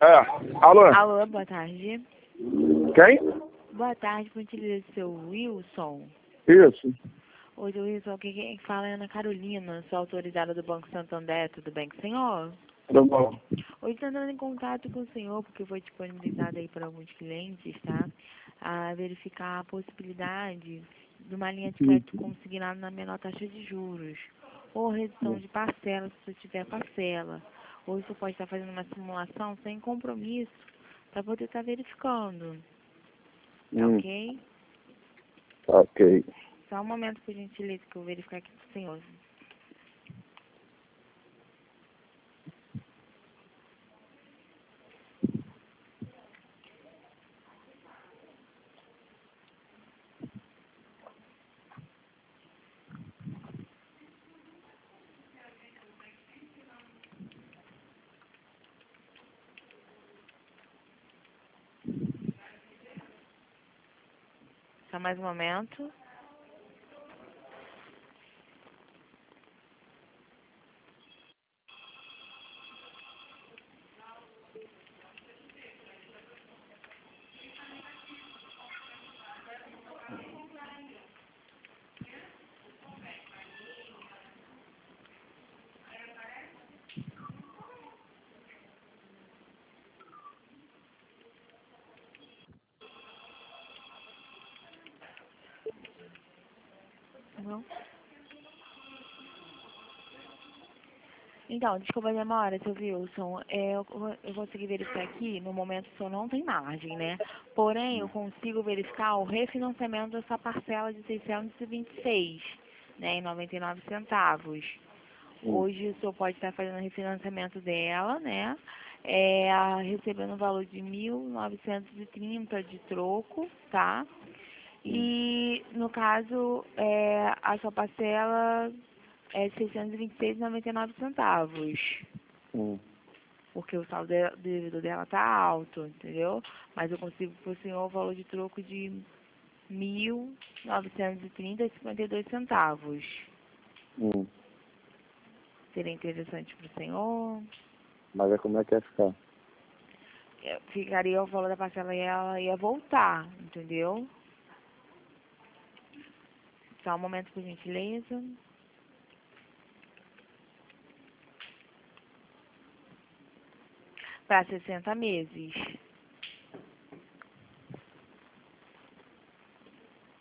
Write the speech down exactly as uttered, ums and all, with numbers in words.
É. Alô? Alô, boa tarde. Quem? Boa tarde, por gentileza, seu Wilson. Isso. Oi, seu Wilson, aqui quem fala é Ana Carolina, sou autorizada do Banco Santander, tudo bem com o senhor? Tudo bom. Hoje estou entrando em contato com o senhor, porque foi disponibilizado aí para alguns clientes, tá? A verificar a possibilidade de uma linha de crédito consignada na menor taxa de juros, ou redução de parcela, se você tiver parcela. Ou você pode estar fazendo uma simulação sem compromisso, para poder estar verificando. Tá Hum, ok? ok. Só um momento, por gentileza, que eu vou verificar aqui com o senhor. Só mais um momento. Não? Então, desculpa a demora, seu Wilson. É, eu, eu consegui verificar aqui, no momento o senhor não tem margem, né? Porém, eu consigo verificar o refinanciamento dessa parcela de seiscentos e vinte e seis, né, em noventa e nove centavos. Hum, Hoje o senhor pode estar fazendo o refinanciamento dela, né? É, recebendo um valor de mil novecentos e trinta de troco, tá? E, no caso, é, a sua parcela é seiscentos e vinte e seis reais e noventa e nove centavos. hum. Porque o saldo de- dívida dela tá alto, entendeu? Mas eu consigo para o senhor o valor de troco de mil novecentos e trinta reais e cinquenta e dois centavos. Hum. Seria interessante para o senhor? Mas é como é que ia ficar? É, ficaria o valor da parcela e ela ia voltar, entendeu? Só um momento, por gentileza. Para sessenta meses.